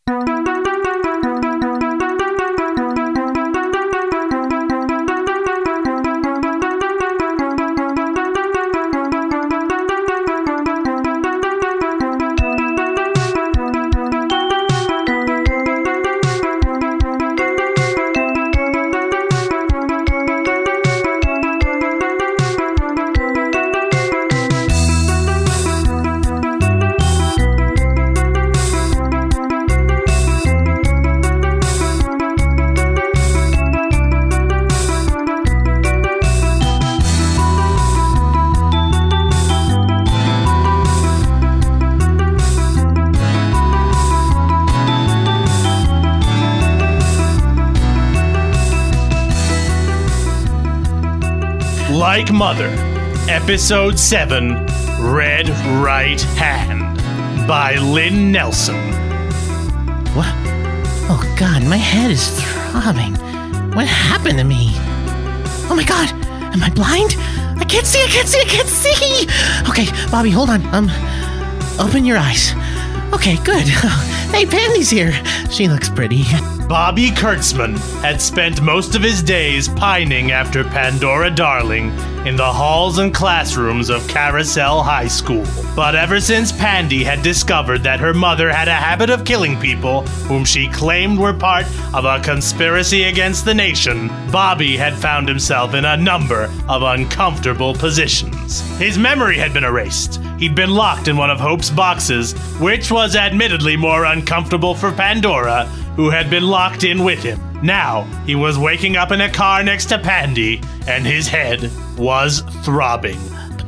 Like Mother, Episode 7, Red Right Hand, by Lynn Nelson. What? Oh God, my head is throbbing. What happened to me? Oh my God, am I blind? I can't see. Okay, Bobby, hold on. Open your eyes. Okay, good. Hey, Pandy's here. She looks pretty. Bobby Kurtzman had spent most of his days pining after Pandora Darling in the halls and classrooms of Carousel High School. But ever since Pandy had discovered that her mother had a habit of killing people whom she claimed were part of a conspiracy against the nation, Bobby had found himself in a number of uncomfortable positions. His memory had been erased. He'd been locked in one of Hope's boxes, which was admittedly more uncomfortable for Pandora, who had been locked in with him. Now, he was waking up in a car next to Pandy, and his head was throbbing.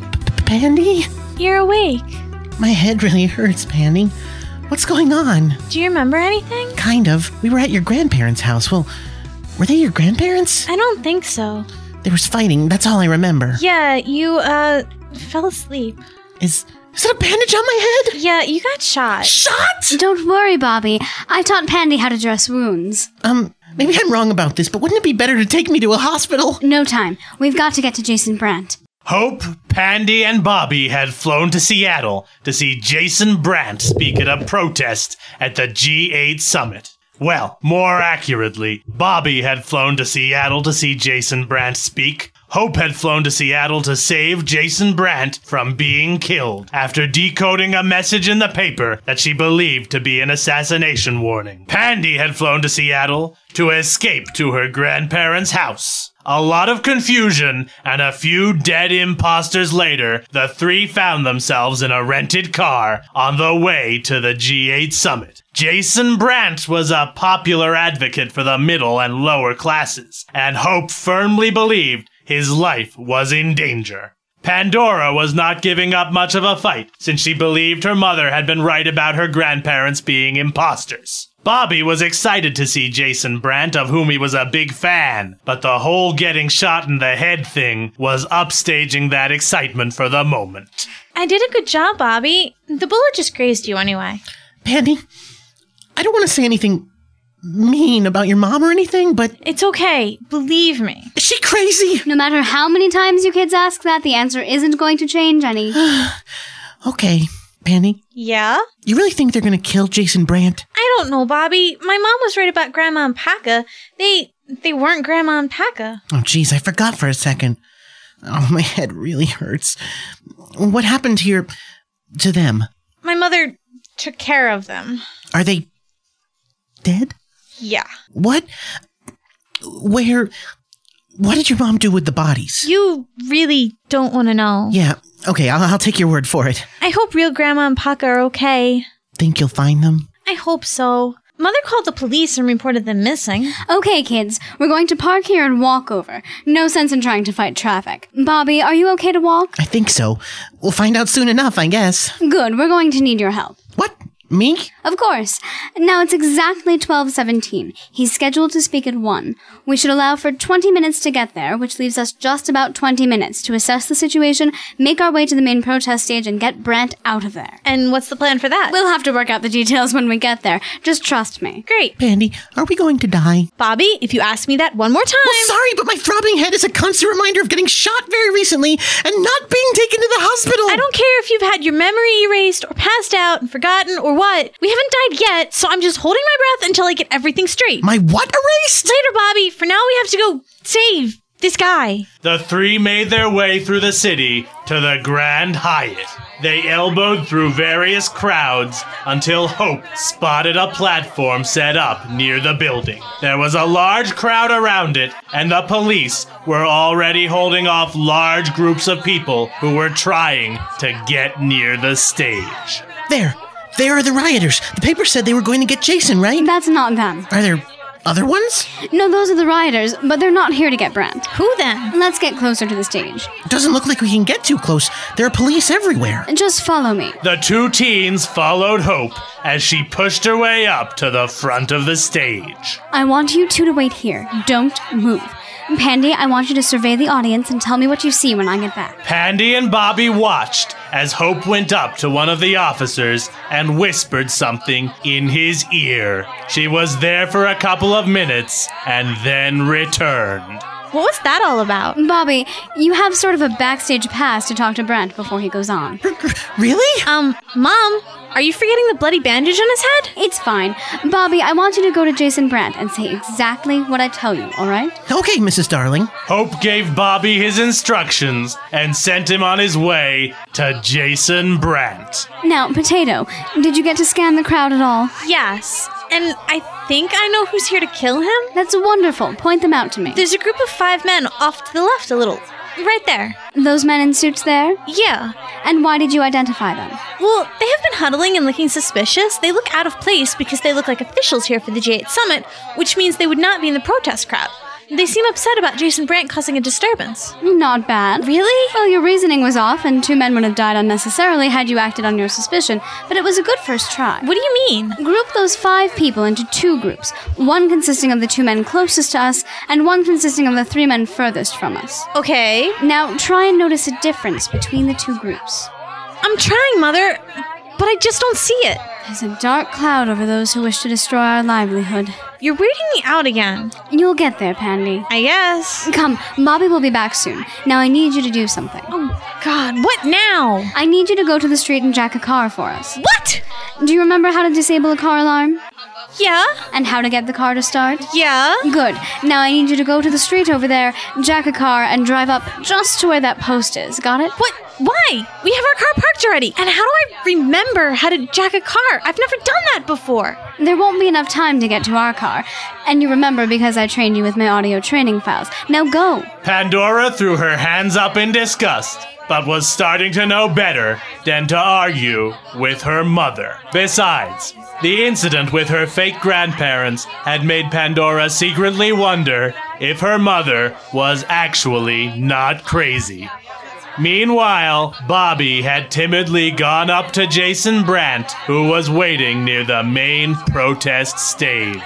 Pandy? You're awake. My head really hurts, Pandy. What's going on? Do you remember anything? Kind of. We were at your grandparents' house. Well, were they your grandparents? I don't think so. There was fighting. That's all I remember. Yeah, you, fell asleep. Is it a bandage on my head? Yeah, you got shot. Shot? Don't worry, Bobby. I taught Pandy how to dress wounds. Maybe I'm wrong about this, but wouldn't it be better to take me to a hospital? No time. We've got to get to Jason Brandt. Hope, Pandy, and Bobby had flown to Seattle to see Jason Brandt speak at a protest at the G8 Summit. Well, more accurately, Bobby had flown to Seattle to see Jason Brandt speak. Hope had flown to Seattle to save Jason Brandt from being killed after decoding a message in the paper that she believed to be an assassination warning. Pandy had flown to Seattle to escape to her grandparents' house. A lot of confusion, and a few dead imposters later, the three found themselves in a rented car on the way to the G8 Summit. Jason Brandt was a popular advocate for the middle and lower classes, and Hope firmly believed his life was in danger. Pandora was not giving up much of a fight, since she believed her mother had been right about her grandparents being imposters. Bobby was excited to see Jason Brandt, of whom he was a big fan, but the whole getting shot in the head thing was upstaging that excitement for the moment. I did a good job, Bobby. The bullet just grazed you anyway. Pandy, I don't want to say anything mean about your mom or anything, but... It's okay. Believe me. Is she crazy? No matter how many times you kids ask that, the answer isn't going to change any. Okay, Pandy. Yeah? You really think they're gonna kill Jason Brandt? I don't know, Bobby. My mom was right about Grandma and Paca. They weren't Grandma and Paca. Oh, jeez, I forgot for a second. Oh, my head really hurts. What happened to them? My mother took care of them. Are they dead? Yeah. What? What did your mom do with the bodies? You really don't want to know. Yeah, okay, I'll take your word for it. I hope real Grandma and Paca are okay. Think you'll find them? I hope so. Mother called the police and reported them missing. Okay, kids, we're going to park here and walk over. No sense in trying to fight traffic. Bobby, are you okay to walk? I think so. We'll find out soon enough, I guess. Good, we're going to need your help. What? Me? Of course. Now it's exactly 12:17. He's scheduled to speak at 1. We should allow for 20 minutes to get there, which leaves us just about 20 minutes to assess the situation, make our way to the main protest stage, and get Brandt out of there. And what's the plan for that? We'll have to work out the details when we get there. Just trust me. Great. Pandy, are we going to die? Bobby, if you ask me that one more time... Well, sorry, but my throbbing head is a constant reminder of getting shot very recently and not being taken to the hospital. I don't care if you've had your memory erased or passed out and forgotten or what? We haven't died yet, so I'm just holding my breath until I get everything straight. My what erased? Later, Bobby. For now, we have to go save this guy. The three made their way through the city to the Grand Hyatt. They elbowed through various crowds until Hope spotted a platform set up near the building. There was a large crowd around it, and the police were already holding off large groups of people who were trying to get near the stage. There are the rioters. The paper said they were going to get Jason, right? That's not them. Are there other ones? No, those are the rioters, but they're not here to get Brent. Who then? Let's get closer to the stage. Doesn't look like we can get too close. There are police everywhere. Just follow me. The two teens followed Hope as she pushed her way up to the front of the stage. I want you two to wait here. Don't move. Pandy, I want you to survey the audience and tell me what you see when I get back. Pandy and Bobby watched as Hope went up to one of the officers and whispered something in his ear. She was there for a couple of minutes and then returned. What was that all about? Bobby, you have sort of a backstage pass to talk to Brent before he goes on. Really? Mom, are you forgetting the bloody bandage on his head? It's fine. Bobby, I want you to go to Jason Brent and say exactly what I tell you, all right? Okay, Mrs. Darling. Hope gave Bobby his instructions and sent him on his way to Jason Brandt. Now, Potato, did you get to scan the crowd at all? Yes. And I think I know who's here to kill him. That's wonderful. Point them out to me. There's a group of 5 men off to the left a little. Right there. Those men in suits there? Yeah. And why did you identify them? Well, they have been huddling and looking suspicious. They look out of place because they look like officials here for the G8 Summit, which means they would not be in the protest crowd. They seem upset about Jason Brandt causing a disturbance. Not bad. Really? Well, your reasoning was off, and 2 men would have died unnecessarily had you acted on your suspicion, but it was a good first try. What do you mean? Group those 5 people into 2 groups, one consisting of the 2 men closest to us, and one consisting of the 3 men furthest from us. Okay. Now, try and notice a difference between the 2 groups. I'm trying, Mother, but I just don't see it. There's a dark cloud over those who wish to destroy our livelihood. You're weirding me out again. You'll get there, Pandy. I guess. Come, Bobby will be back soon. Now I need you to do something. Oh, God, what now? I need you to go to the street and jack a car for us. What? Do you remember how to disable a car alarm? Yeah. And how to get the car to start? Yeah. Good. Now I need you to go to the street over there, jack a car, and drive up just to where that post is. Got it? What? Why? We have our car parked already. And how do I remember how to jack a car? I've never done that before. There won't be enough time to get to our car. And you remember because I trained you with my audio training files. Now go. Pandora threw her hands up in disgust, but was starting to know better than to argue with her mother. Besides, the incident with her fake grandparents had made Pandora secretly wonder if her mother was actually not crazy. Meanwhile, Bobby had timidly gone up to Jason Brandt, who was waiting near the main protest stage.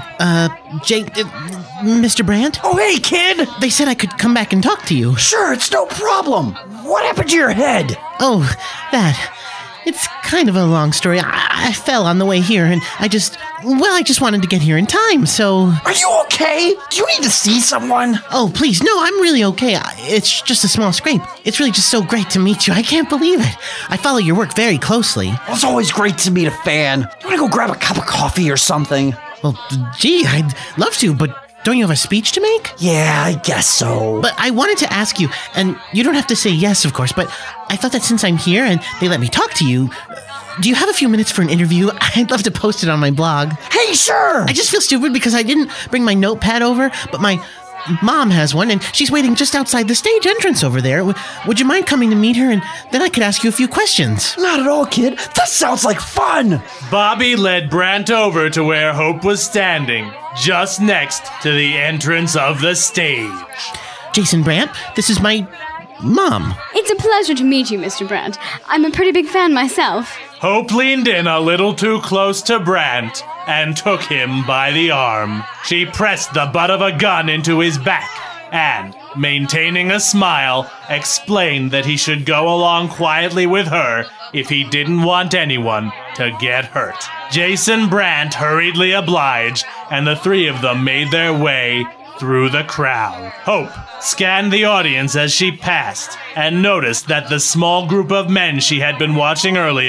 Mr. Brandt? Oh, hey, kid! They said I could come back and talk to you. Sure, it's no problem. What happened to your head? Oh, that. It's kind of a long story. I fell on the way here, and I just wanted to get here in time, so... Are you okay? Do you need to see someone? Oh, please, no, I'm really okay. It's just a small scrape. It's really just so great to meet you. I can't believe it. I follow your work very closely. Well, it's always great to meet a fan. You want to go grab a cup of coffee or something? Well, gee, I'd love to, but don't you have a speech to make? Yeah, I guess so. But I wanted to ask you, and you don't have to say yes, of course, but I thought that since I'm here and they let me talk to you, do you have a few minutes for an interview? I'd love to post it on my blog. Hey, sure! I just feel stupid because I didn't bring my notepad over, but my mom has one, and she's waiting just outside the stage entrance over there. Would you mind coming to meet her, and then I could ask you a few questions? Not at all, kid. That sounds like fun! Bobby led Brandt over to where Hope was standing, just next to the entrance of the stage. Jason Brandt, this is my mom. It's a pleasure to meet you, Mr. Brandt. I'm a pretty big fan myself. Hope leaned in a little too close to Brandt and took him by the arm. She pressed the butt of a gun into his back and, maintaining a smile, explained that he should go along quietly with her if he didn't want anyone to get hurt. Jason Brandt hurriedly obliged, and the 3 of them made their way through the crowd. Hope scanned the audience as she passed and noticed that the small group of men she had been watching earlier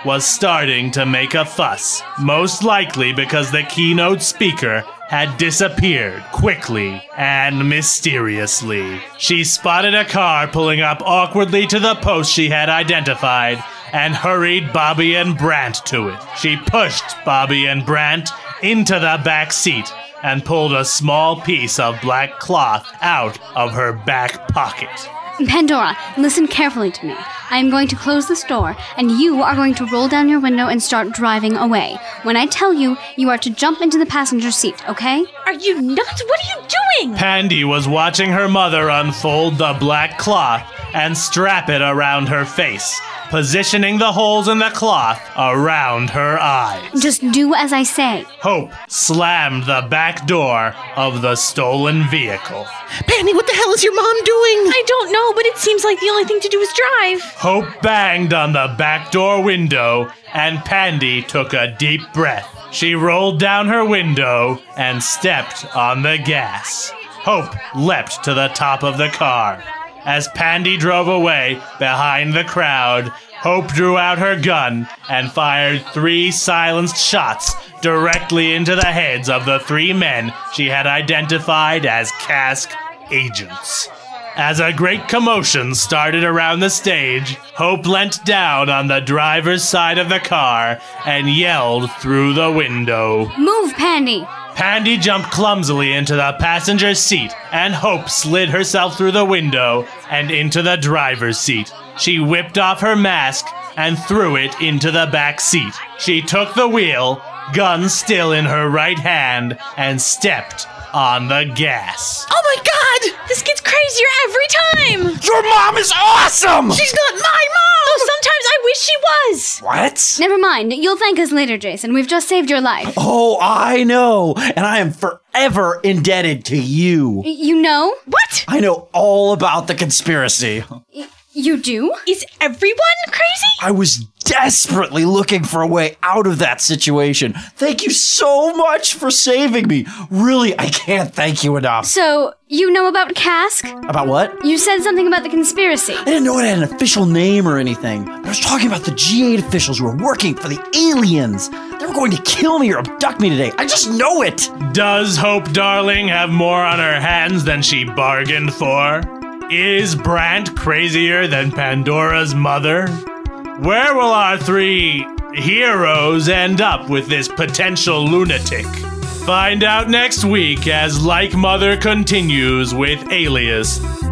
was starting to make a fuss, most likely because the keynote speaker had disappeared quickly and mysteriously. She spotted a car pulling up awkwardly to the post she had identified and hurried Bobby and Brant to it. She pushed Bobby and Brant into the back seat and pulled a small piece of black cloth out of her back pocket. Pandora, listen carefully to me. I am going to close this door, and you are going to roll down your window and start driving away. When I tell you, you are to jump into the passenger seat, okay? Are you nuts? What are you doing? Pandy was watching her mother unfold the black cloth and strap it around her face, positioning the holes in the cloth around her eyes. Just do as I say. Hope slammed the back door of the stolen vehicle. Pandy, what the hell is your mom doing? I don't know, but it seems like the only thing to do is drive. Hope banged on the back door window, and Pandy took a deep breath. She rolled down her window and stepped on the gas. Hope leapt to the top of the car. As Pandy drove away behind the crowd, Hope drew out her gun and fired 3 silenced shots directly into the heads of the 3 men she had identified as Cask agents. As a great commotion started around the stage, Hope leant down on the driver's side of the car and yelled through the window. Move, Pandy! Pandy jumped clumsily into the passenger seat, and Hope slid herself through the window and into the driver's seat. She whipped off her mask and threw it into the back seat. She took the wheel, gun still in her right hand, and stepped on the gas. Oh my god! This gets crazier every time. Your mom is awesome! She's not my Though sometimes I wish she was. What? Never mind. You'll thank us later, Jason. We've just saved your life. Oh, I know. And I am forever indebted to you. You know? What? I know all about the conspiracy. You do? Is everyone crazy? I was desperately looking for a way out of that situation. Thank you so much for saving me. Really, I can't thank you enough. So, you know about Cask? About what? You said something about the conspiracy. I didn't know it had an official name or anything. But I was talking about the G8 officials who were working for the aliens. They were going to kill me or abduct me today. I just know it. Does Hope Darling have more on her hands than she bargained for? Is Brant crazier than Pandora's mother? Where will our 3 heroes end up with this potential lunatic? Find out next week as Like Mother continues with Alias